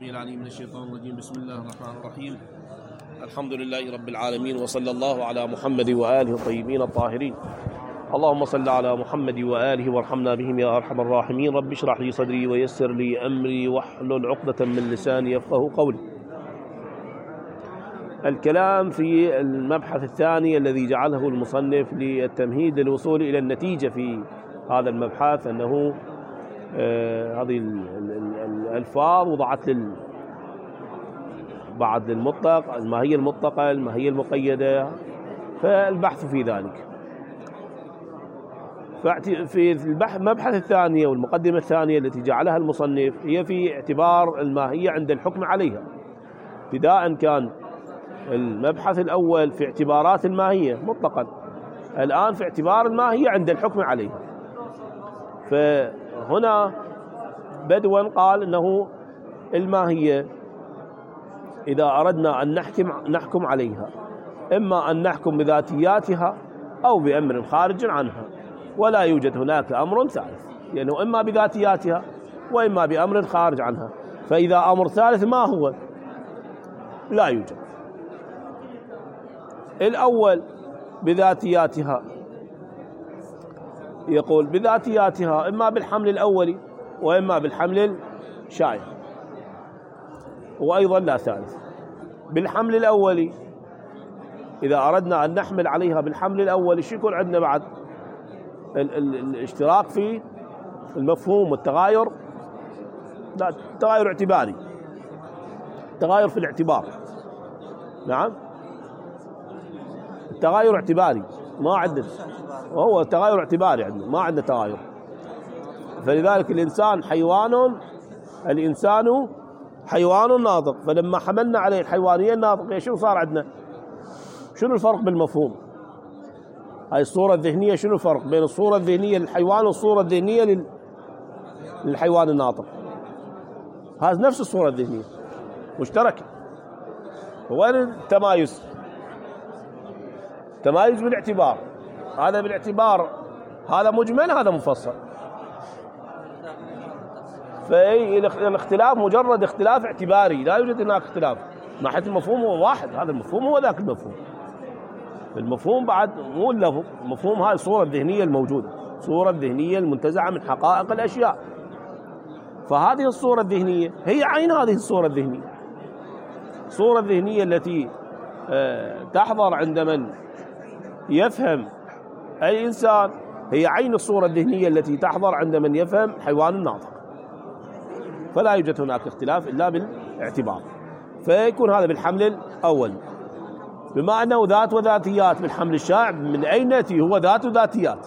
العليم من الشيطان الرجيم. بسم الله الرحمن الرحيم. الحمد لله رب العالمين، وصلى الله على محمد وآله الطيبين الطاهرين. اللهم صل على محمد وآله وارحمنا بهم يا أرحم الراحمين. رب اشرح لي صدري ويسر لي أمري واحلل عقدة من لساني يفقه قولي. الكلام في المبحث الثاني الذي جعله المصنف للتمهيد للوصول إلى النتيجة في هذا المبحث، أنه هذه الألفاظ وضعت بعد المطلق الماهية المطلقة الماهية المقيدة، فالبحث في ذلك. في المبحث الثاني والمقدمة الثانية التي جعلها المصنف هي في اعتبار الماهية عند الحكم عليها. ابتداء كان المبحث الأول في اعتبارات الماهية مطلقا، الآن في اعتبار الماهية عند الحكم عليها. فهنا بدوا قال أنه الماهية إذا أردنا أن نحكم عليها، إما أن نحكم بذاتياتها أو بأمر خارج عنها، ولا يوجد هناك أمر ثالث، يعني إما بذاتياتها وإما بأمر خارج عنها. فإذا أمر ثالث ما هو؟ لا يوجد. الأول بذاتياتها، يقول بذاتياتها إما بالحمل الأولي وإما بالحمل الشائع، وأيضا لا ثالث. بالحمل الأولي إذا أردنا أن نحمل عليها بالحمل الأولي شو يكون عندنا بعد؟ الاشتراك في المفهوم والتغاير، لا تغاير اعتباري، تغاير في الاعتبار. نعم، التغاير اعتباري ما عندنا، وهو تغاير اعتباري عندنا، ما عندنا تغاير. فلذلك الإنسان حيوان ناطق، فلما حملنا عليه الحيوانية الناطقة شنو صار عندنا؟ شنو الفرق بالمفهوم؟ هاي الصورة الذهنية، شنو الفرق بين الصورة الذهنية للحيوان والصورة الذهنية للحيوان الناطق؟ هذا نفس الصورة الذهنية مشتركة. وين التمايز؟ تمايز بالاعتبار، هذا بالاعتبار، هذا مجمل هذا مفصل. فالاختلاف مجرد اختلاف اعتباري، لا يوجد هناك اختلاف. ناحية المفهوم هو واحد، هذا المفهوم هو ذاك المفهوم. المفهوم بعد مو اللفظ، المفهوم هاي الصورة الذهنية الموجودة، الصورة الذهنية المنتزعة من حقائق الأشياء. فهذه الصورة الذهنية هي عين هذه الصورة الذهنية، الصورة الذهنية التي تحضر عند من يفهم أي إنسان، هي عين الصورة الذهنية التي تحضر عند من يفهم حيوان الناطق. فلا يوجد هناك اختلاف إلا بالاعتبار. فيكون هذا بالحمل الأول. بما أنه ذات وذاتيات بالحمل الشائع، من أين نأتي؟ هو ذات وذاتيات،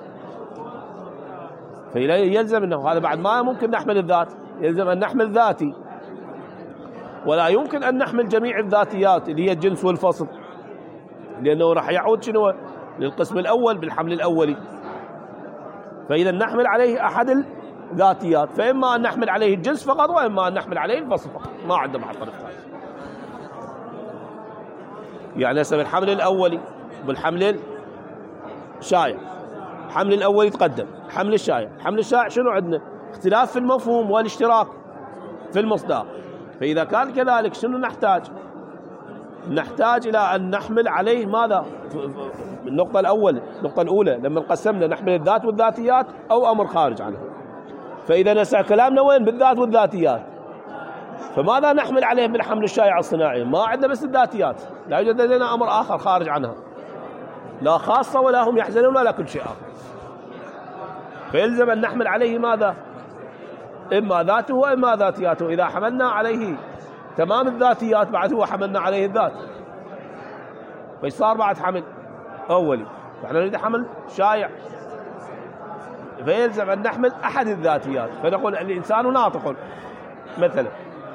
فيلزم أنه هذا بعد ما ممكن نحمل الذات، يلزم أن نحمل ذاتي، ولا يمكن أن نحمل جميع الذاتيات اللي هي الجنس والفصل، لأنه راح يعود شنو؟ للقسم الأول بالحمل الأولي. فإذا نحمل عليه أحد الذاتيات، فإما أن نحمل عليه الجنس فقط، وإما أن نحمل عليه الفصل فقط، ما عندنا بعد طريق ثالث. يعني هسه بالحمل الأولي بالحمل الشائع، الحمل الأولي يتقدم حمل الشائع. الحمل الشائع شنو عندنا؟ اختلاف في المفهوم والاشتراك في المصداق. فإذا كان كذلك شنو نحتاج؟ نحتاج إلى أن نحمل عليه ماذا؟ النقطة الأولى لما قسمنا نحمل الذات والذاتيات أو أمر خارج عنها. فإذا نسع كلامنا وين؟ بالذات والذاتيات. فماذا نحمل عليه بالحمل الشائع الصناعي؟ ما عندنا بس الذاتيات، لا يوجد لدينا أمر آخر خارج عنها، لا خاصة ولا هم يحزنون ولا كل شيء آخر. فيلزم أن نحمل عليه ماذا؟ إما ذاته وإما ذاتياته. إذا حملنا عليه تمام الذاتيات بعد هو حملنا عليه الذات، فإيش صار بعد حمل أولي؟ نحن نريد حمل شائع، فيلزم أن نحمل أحد الذاتيات. فنقول الإنسان ناطق مثلا،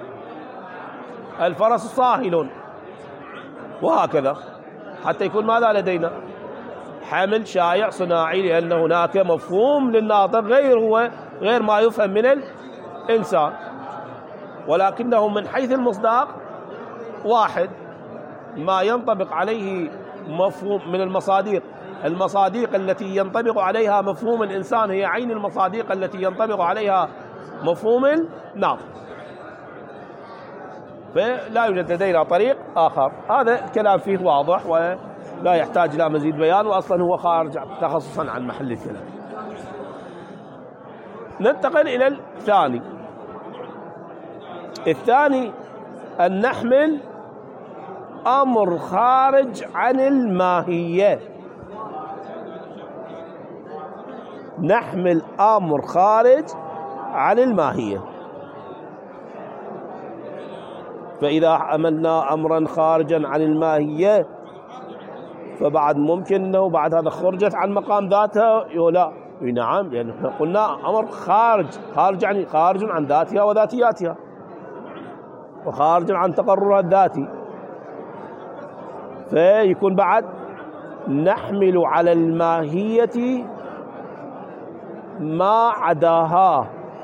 الفرس صاهل، وهكذا، حتى يكون ماذا لدينا؟ حمل شائع صناعي، لأن هناك مفهوم للناطق غير ما يفهم من الإنسان، ولكنه من حيث المصداق واحد. ما ينطبق عليه مفهوم من المصادق التي ينطبق عليها مفهوم الإنسان هي عين المصادق التي ينطبق عليها مفهوم الناطق. فلا يوجد لدينا طريق آخر. هذا الكلام فيه واضح ولا يحتاج إلى مزيد بيان، وأصلا هو خارج تخصصا عن محل الكلام. ننتقل إلى الثاني. الثاني أن نحمل أمر خارج عن الماهية. نحمل أمر خارج عن الماهية. فإذا حملنا أمرا خارجا عن الماهية فبعد ممكن أنه بعد هذا خرجت عن مقام ذاتها لا. نعم، لأن احنا قلنا أمر خارج يعني خارج عن ذاتها وذاتياتها، وخارج عن تقررها الذاتي، فيكون بعد نحمل على الماهية ما عداها.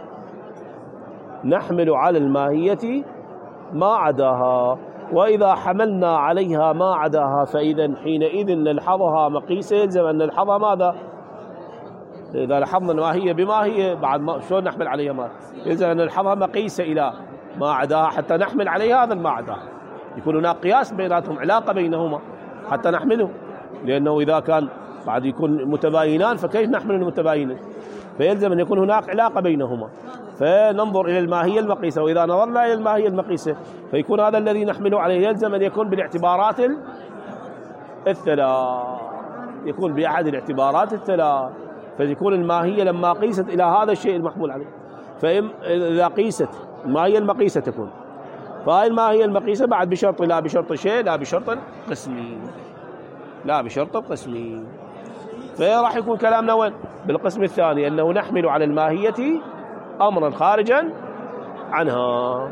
نحمل على الماهية ما عداها. وإذا حملنا عليها ما عداها فإذا حينئذ نلحظها مقيسة. يلزم أن نلحظها ماذا؟ إذا لاحظنا الماهية بماهية بعد ما شلون نحمل عليها ما؟ يلزم أن نلحظها مقيسة إلى ما عداها حتى نحمل عليها هذا ما عداها. يكون هناك قياس بيناتهم، علاقة بينهما حتى نحمله، لأنه إذا كان بعد يكون متباينان فكيف نحمل المتباينين؟ فيلزم أن يكون هناك علاقة بينهما، فننظر إلى الماهية المقيسة. وإذا نظرنا إلى الماهية المقيسة فيكون هذا الذي نحمله عليه يلزم أن يكون بالاعتبارات الثلاث، يكون بأحد الاعتبارات الثلاث. فيكون الماهية لما قيست إلى هذا الشيء المحمول عليه، فإذا قيست الماهية المقيسة تكون، فهذه الماهية المقيسة بعد بشرط لا بشرط شيء لا بشرط قسمي، لا بشرط قسمي. فراح يكون كلامنا وين؟ بالقسم الثاني، أنه نحمل على الماهية أمرا خارجا عنها.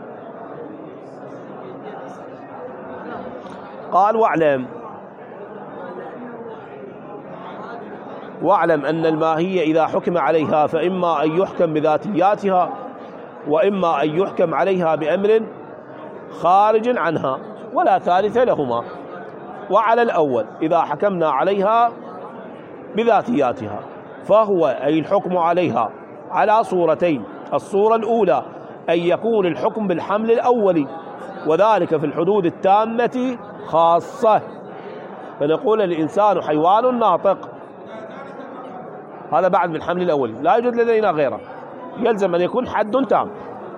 قال واعلم أن الماهية إذا حكم عليها فإما أن يحكم بذاتياتها وإما أن يحكم عليها بأمر خارج عنها ولا ثالث لهما. وعلى الأول إذا حكمنا عليها بذاتياتها فهو أي الحكم عليها على صورتين. الصورة الأولى أن يكون الحكم بالحمل الأولي، وذلك في الحدود التامة خاصة، فنقول الإنسان حيوان ناطق، هذا بعد بالحمل الأولي لا يوجد لدينا غيره، يلزم أن يكون حد تام.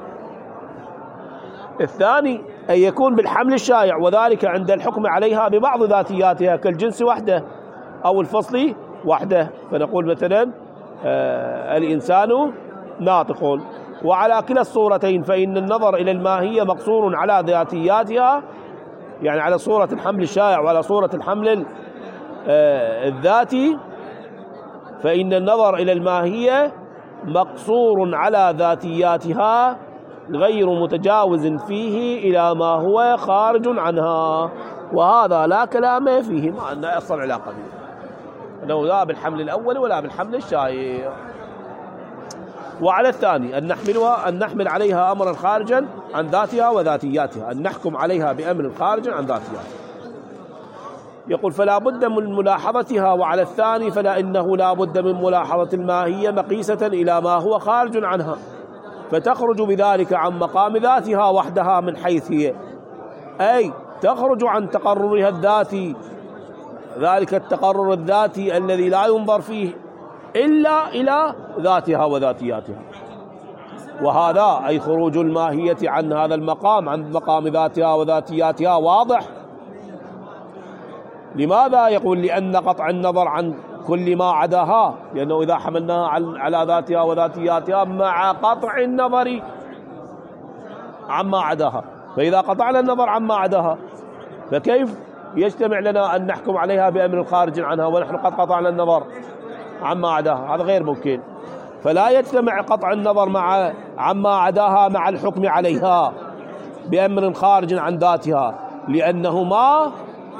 الثاني أن يكون بالحمل الشائع، وذلك عند الحكم عليها ببعض ذاتياتها كالجنس وحده أو الفصل وحده، فنقول مثلا الإنسان ناطق. وعلى كلا الصورتين فإن النظر إلى الماهية مقصور على ذاتياتها، يعني على صورة الحمل الشائع وعلى صورة الحمل الذاتي، فإن النظر إلى الماهية مقصور على ذاتياتها غير متجاوز فيه إلى ما هو خارج عنها. وهذا لا كلام فيه، مع أن أصل علاقة به، أنه لا بالحمل الأول ولا بالحمل الشائع. وعلى الثاني أن نحمل عليها أمرا خارجا عن ذاتها وذاتياتها، أن نحكم عليها بأمر خارج عن ذاتها. يقول فلا بد من ملاحظتها. وعلى الثاني إنه لا بد من ملاحظة الماهية مقيسة إلى ما هو خارج عنها، فتخرج بذلك عن مقام ذاتها وحدها من حيث هي، أي تخرج عن تقررها الذاتي، ذلك التقرر الذاتي الذي لا ينظر فيه إلا إلى ذاتها وذاتياتها. وهذا أي خروج الماهية عن هذا المقام، عن مقام ذاتها وذاتياتها، واضح. لماذا؟ يقول لأن قطع النظر عن كل ما عداها، لأنه إذا حملناها على ذاتها وذاتياتها مع قطع النظر عما عداها، فإذا قطعنا النظر عما عداها فكيف يجتمع لنا أن نحكم عليها بأمر خارج عنها ونحن قد قطعنا النظر عما عداها؟ هذا غير ممكن. فلا يجتمع قطع النظر عما عداها مع الحكم عليها بأمر خارج عن ذاتها، لأنهما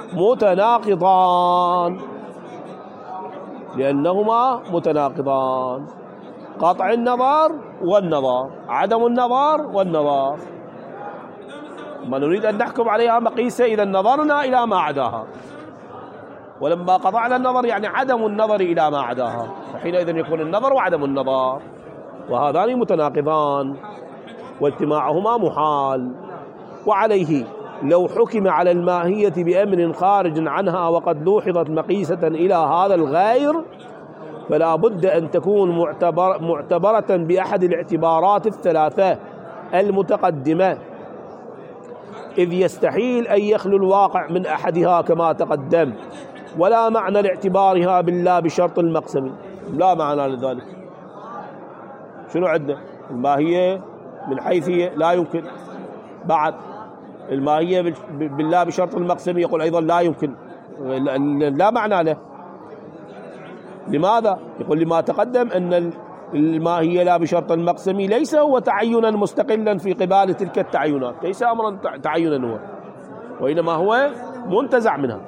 متناقضان. قطع النظر والنظر، عدم النظر والنظر. ما نريد أن نحكم عليها مقيسة إذا نظرنا إلى ما عداها، ولما قطعنا النظر يعني عدم النظر إلى ما عداها، فحينئذ يكون النظر وعدم النظر، وهذان متناقضان واجتماعهما محال. وعليه لو حكم على الماهية بأمر خارج عنها وقد لوحظت مقيسة إلى هذا الغير فلا بد أن تكون معتبرة بأحد الاعتبارات الثلاثة المتقدمة، إذ يستحيل أن يخلو الواقع من أحدها كما تقدم، ولا معنى لاعتبارها بالله بشرط المقسم. لا معنى لذلك. شنو عندنا؟ الماهية من حيث هي لا يمكن، بعد الماهية بالله بشرط المقسم يقول أيضا لا يمكن، لا معنى له. لماذا؟ يقول لما تقدم أن الماهية لا بشرط المقسم ليس هو تعينا مستقلا في قبال تلك التعينات، ليس أمرا تعينا هو، وإنما هو منتزع منها،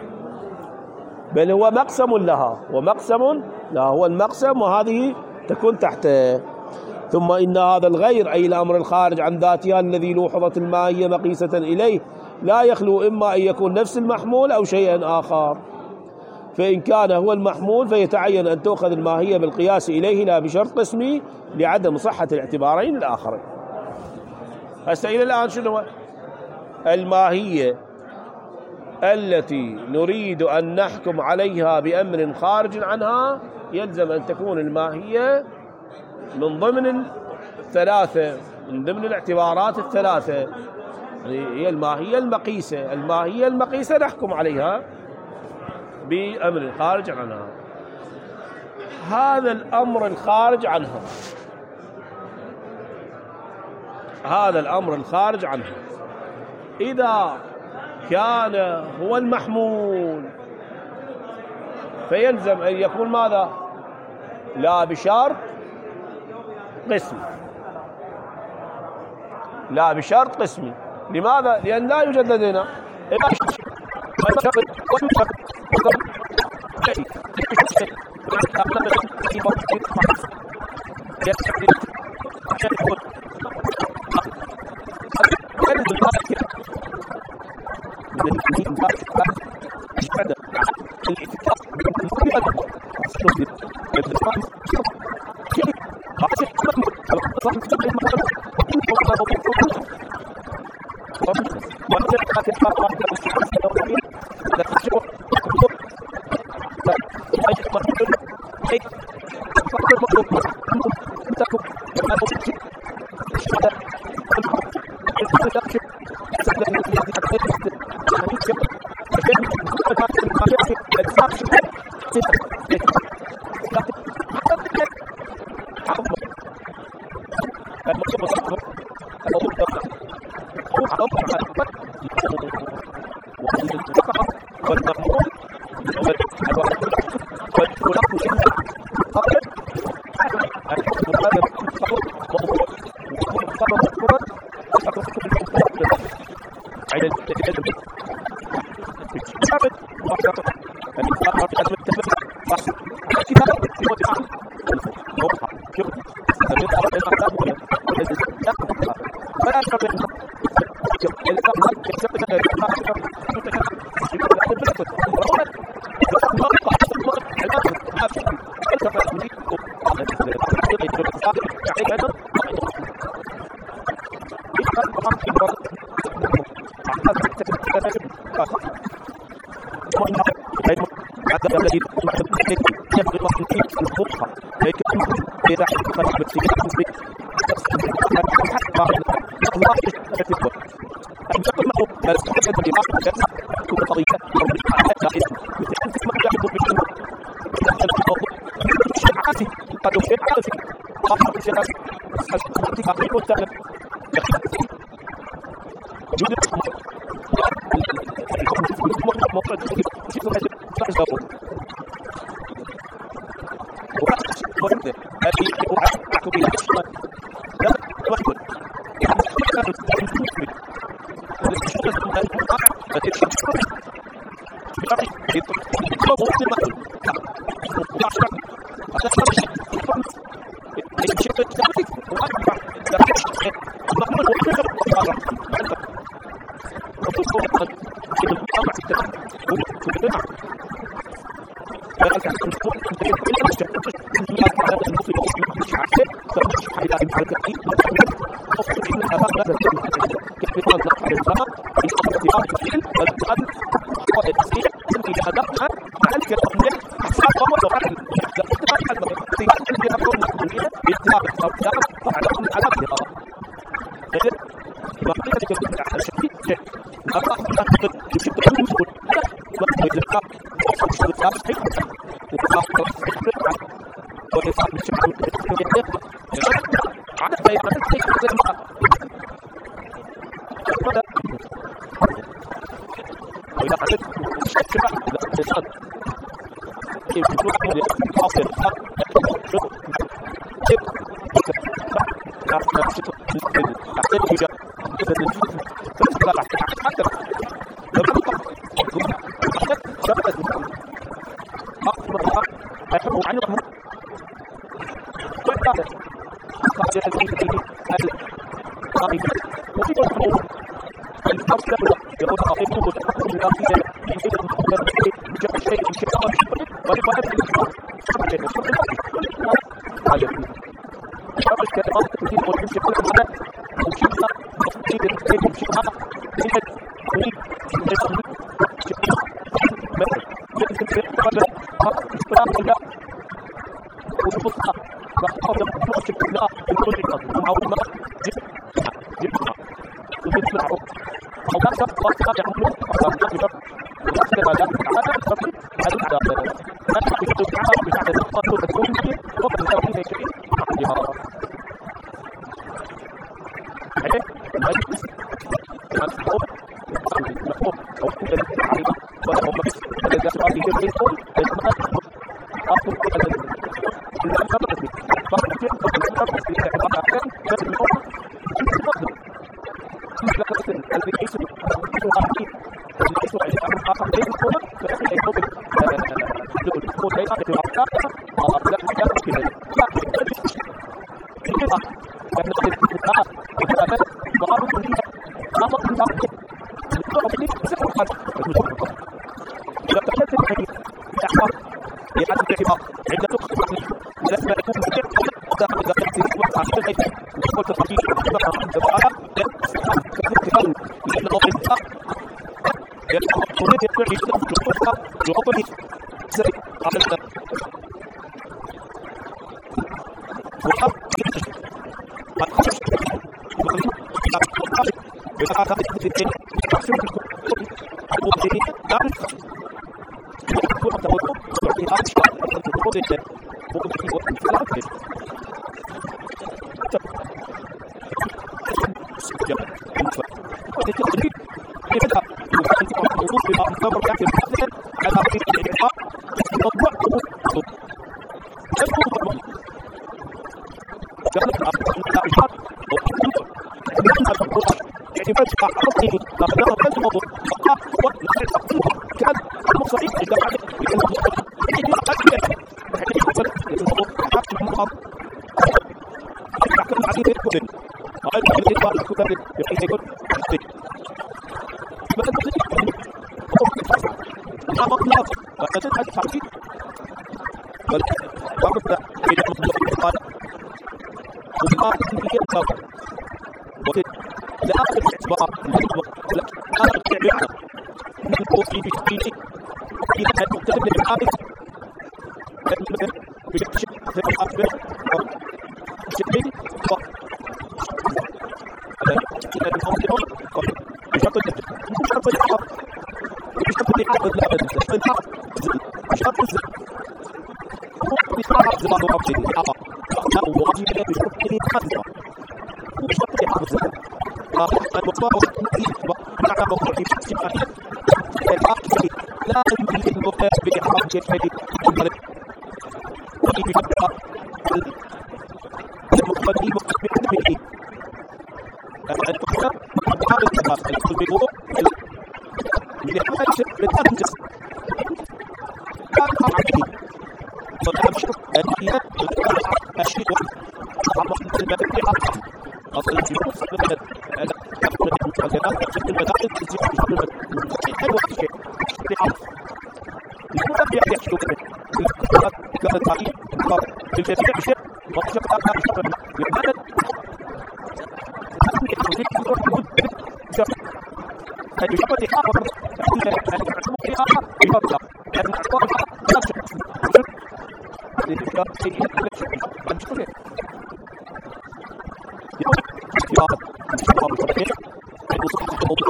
بل هو مقسم لها، ومقسم لا هو المقسم، وهذه تكون تحته. ثم إن هذا الغير أي الأمر الخارج عن ذاتها الذي لوحظت الماهية مقيسة إليه لا يخلو إما أن يكون نفس المحمول أو شيئا آخر، فإن كان هو المحمول فيتعين أن تؤخذ الماهية بالقياس إليه لا بشرط قسمي لعدم صحة الاعتبارين الآخرين. هسه إلى الآن شنو الماهية التي نريد أن نحكم عليها بأمر خارج عنها؟ يلزم أن تكون الماهية من ضمن الثلاثة، من ضمن الاعتبارات الثلاثة، يعني هي الماهية المقيسة. الماهية المقيسة نحكم عليها بأمر خارج عنها. هذا الأمر الخارج عنها، هذا الأمر الخارج عنها إذا كان هو المحمول فيلزم أن يكون ماذا؟ لا بشرط قسمي، لا بشرط قسمي. لماذا؟ لأن لا يوجد لدينا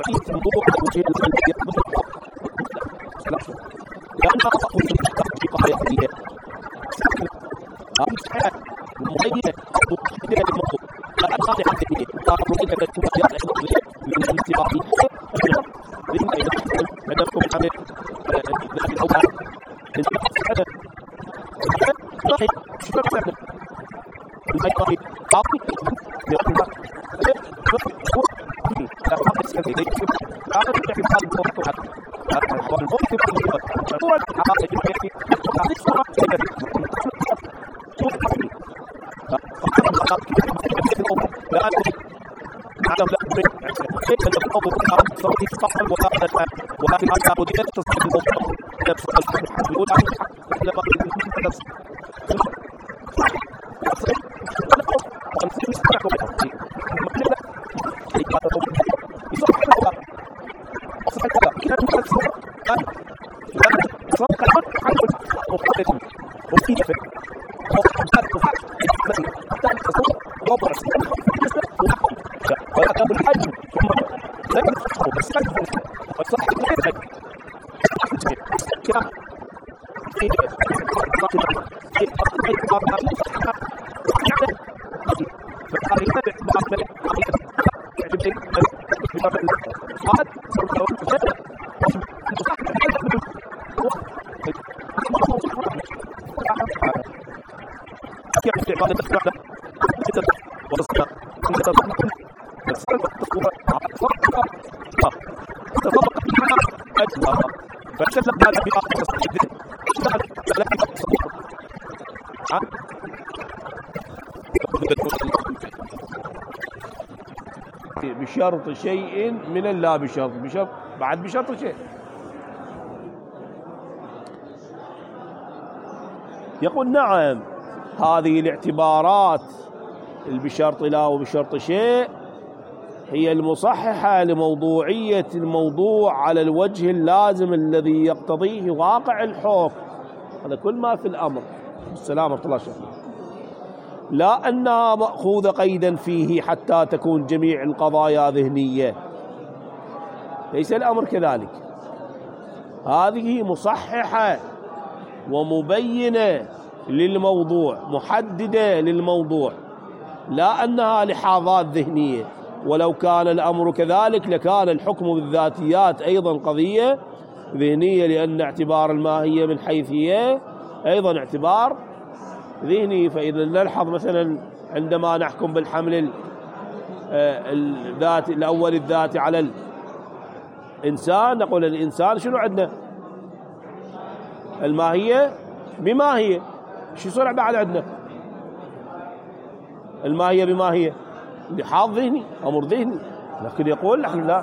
بشرط شيء من اللا بشرط بعد بشرط شيء. يقول نعم هذه الاعتبارات بشرط لا وبشرط شيء هي المصححة لموضوعية الموضوع على الوجه اللازم الذي يقتضيه واقع الحكم. هذا كل ما في الأمر. السلام ورحمة الله وبركاته. لا أنها مأخوذة قيدا فيه حتى تكون جميع القضايا ذهنية، ليس الأمر كذلك. هذه مصححة ومبينة للموضوع، محددة للموضوع، لا أنها لحاظات ذهنية. ولو كان الأمر كذلك لكان الحكم بالذاتيات أيضا قضية ذهنية، لأن اعتبار الماهية من حيث هي أيضا اعتبار ذهني. فإذا نلحظ مثلا عندما نحكم بالحمل الذاتي الأول الذاتي على الإنسان، نقول الإنسان شنو عندنا؟ الماهية بماهية. شو يصير بعد عندنا؟ الماهية بماهية، لحاظ ذهني، أمر ذهني. لكن يقول نحن لا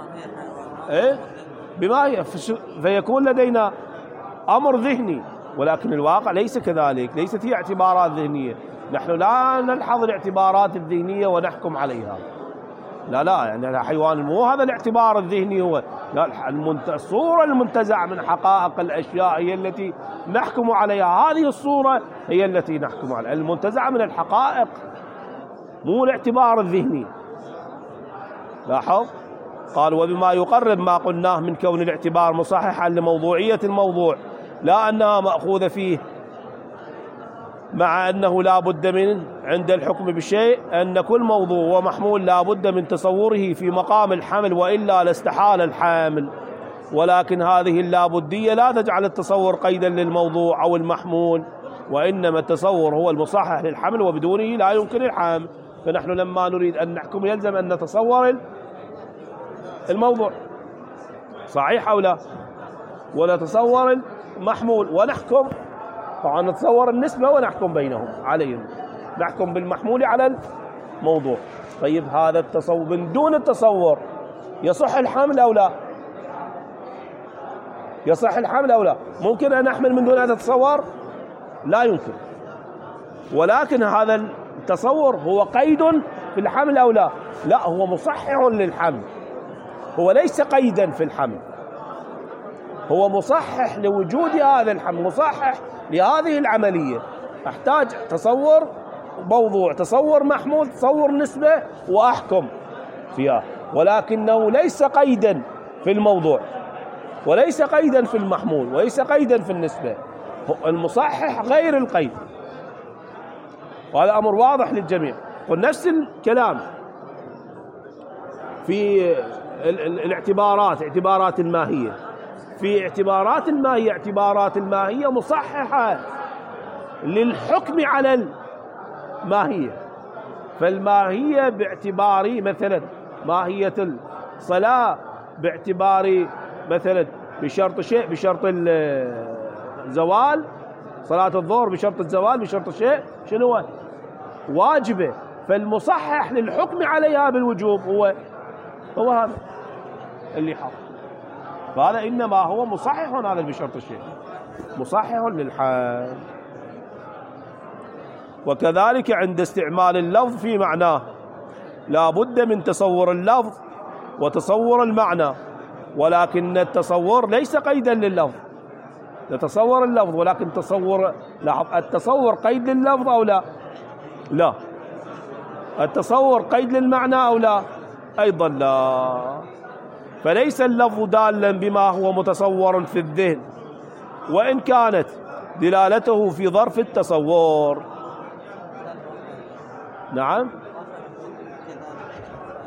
بماهية، فيكون لدينا أمر ذهني، ولكن الواقع ليس كذلك، ليست هي اعتبارات ذهنية. نحن لا نلحظ الاعتبارات الذهنية ونحكم عليها، لا يعني الحيوان مو هذا الاعتبار الذهني هو، لا، الصورة المنتزعة من حقائق الأشياء هي التي نحكم عليها. هذه الصورة هي التي نحكم عليها، المنتزعة من الحقائق، مو الاعتبار الذهني. لاحظ قال وبما يقرب ما قلناه من كون الاعتبار مصححا لموضوعية الموضوع، لا أنها مأخوذة فيه، مع أنه لا بد من عند الحكم بشيء أن كل موضوع ومحمول لا بد من تصوره في مقام الحمل، وإلا لاستحال الحامل. ولكن هذه اللابدية لا تجعل التصور قيدا للموضوع أو المحمول، وإنما التصور هو المصحح للحمل، وبدونه لا يمكن الحامل. فنحن لما نريد أن نحكم يلزم أن نتصور الموضوع، صحيح أو لا، ونتصور المحمول ونحكم. طبعا نتصور النسبة ونحكم بينهم عليهم، نحكم بالمحمول على الموضوع. طيب هذا التصور من دون التصور يصح الحمل أو لا؟ يصح الحمل أو لا؟ ممكن أن أحمل من دون أن أتصور؟ لا يمكن. ولكن هذا التصور هو قيد في الحمل أو لا؟ لا، هو مصحح للحمل، هو ليس قيدا في الحمل، هو مصحح لوجود هذا الحمل، مصحح لهذه العملية. أحتاج تصور موضوع، تصور محمول، تصور نسبة، وأحكم فيها. ولكنه ليس قيدا في الموضوع، وليس قيدا في المحمول، وليس قيدا في النسبة. المصحح غير القيد، وهذا أمر واضح للجميع. ونفس الكلام في اعتبارات الماهية. في اعتبارات الماهية مصححة للحكم على الماهية. فالماهية باعتبار مثلا ماهية الصلاة باعتبار مثلا بشرط شيء، بشرط الزوال، صلاة الظهر بشرط الزوال بشرط شيء شنو هو؟ واجبة. فالمصحح للحكم عليها بالوجوب هو هذا اللي حاط. فهذا إنما هو مصحح، هذا بشرط الشيء مصحح للحال. وكذلك عند استعمال اللفظ في معناه لا بد من تصور اللفظ وتصور المعنى، ولكن التصور ليس قيدا لللفظ. نتصور اللفظ ولكن التصور قيد لللفظ أو لا؟ لا. التصور قيد للمعنى أو لا؟ أيضا لا. فليس اللفظ دالا بما هو متصور في الذهن، وإن كانت دلالته في ظرف التصور. نعم،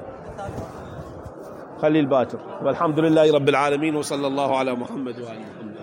خلي الباكر. والحمد لله رب العالمين، وصلى الله على محمد وآله محمد.